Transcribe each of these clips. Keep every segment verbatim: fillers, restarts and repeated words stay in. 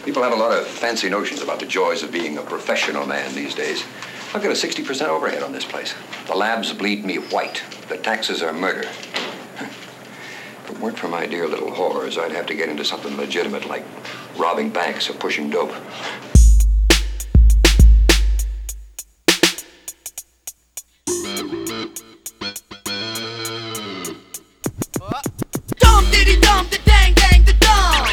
People have a lot of fancy notions about the joys of being a professional man these days. I've got a sixty percent overhead on this place. The labs bleed me white. The taxes are murder. If it weren't for my dear little whores, I'd have to get into something legitimate like robbing banks or pushing dope. Dum diddy dum da dang dang da dum.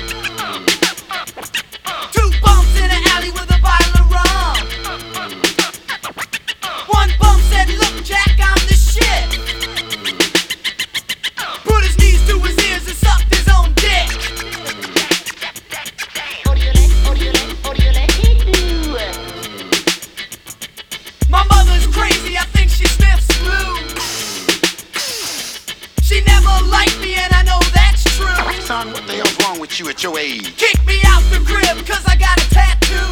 Two bumps in an alley with a bottle of rum. One bump said, "Look, Jack, I'm the shit." Put his knees to his ears and sucked his own dick. My mother's crazy, I think she sniffs glue. She never liked me and I know that's true. Son, what the hell's wrong with you at your age? Kick me out the crib cause I got a tattoo.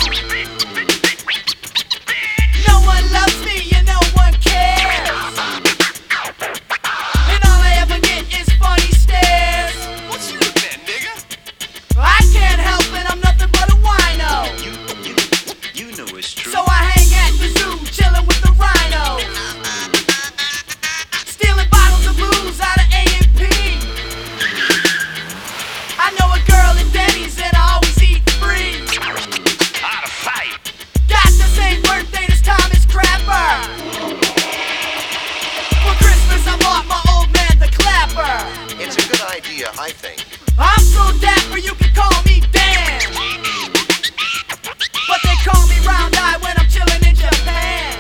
No one loves me and no one cares. And all I ever get is funny stares. What you looking at, nigga? I can't help it, I'm nothing but a wino. You, you, you know it's true. So I hang at the zoo, chillin' with the rhinos. Stealing bottles of booze out of A and P. I know a girl at Denny's and I always eat free. Out of sight. Got the same birthday this time as Crapper. For Christmas I bought my old man the clapper. It's a good idea, I think. I'm so dapper you can call me Dan. But they call me Round Eye when I'm chillin' in Japan.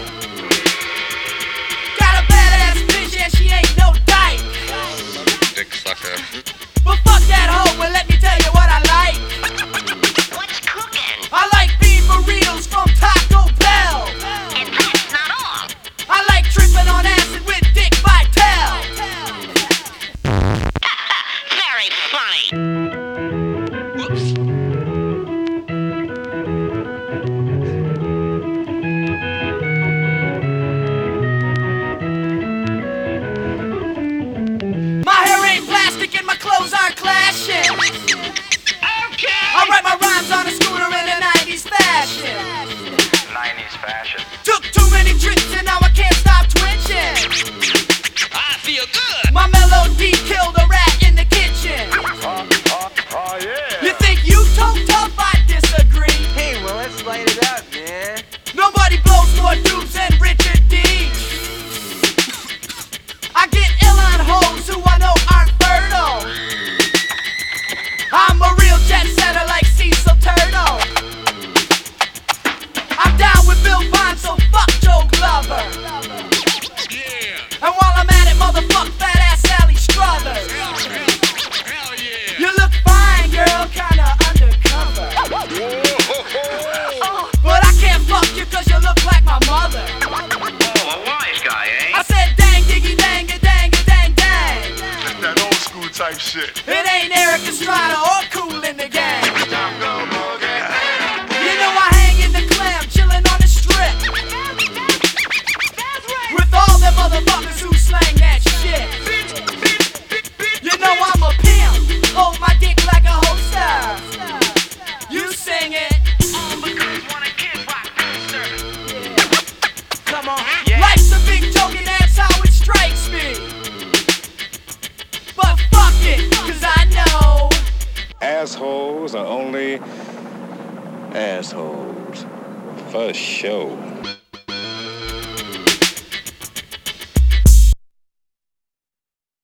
Got a badass bitch and she ain't no dyke. Dick sucker. But fuck that hoe and let me tell you what I like. What's cooking? I like beef burritos from Taco Bell. And that's not all. I like tripping on acid with Dick Vitale. Very funny. Whoops. My hair ain't plastic and my clothes aren't clashing. Okay. I write my rhymes on a scooter in a nineties fashion. nineties fashion. Took too many trips and now I can't stop twitching. I feel good. My melody killed a rat in the kitchen. Oh, oh, oh yeah. You think you talk tough? I disagree. Hey, well, let's light it up, man. Nobody blows more dupes than Richard D. I get ill on hoes who I know aren't fertile. I'm a real jet setter like Cecil Turtle. I'm down with Bill Bond, so fuck Joe Glover. Yeah. And while I'm at it, motherfuck fat ass Sally Struthers. Hell, hell, hell yeah. You look fine, girl, kinda undercover. But I can't fuck you cause you look like my mother. Oh, a wise guy, eh? I said dang diggy dang a dang a dang dang. That's that old school type shit. It ain't Eric Estrada or Cool in the Gang. You know I hang in the clam, chillin' on the strip. With all them motherfuckers who slang that shit. You know I'm a pimp, hold my dick like a holster. You sing it. Come on. Life's a big joke and that's how it strikes me. But fuck it, cause I know Assholes are only assholes. For sure.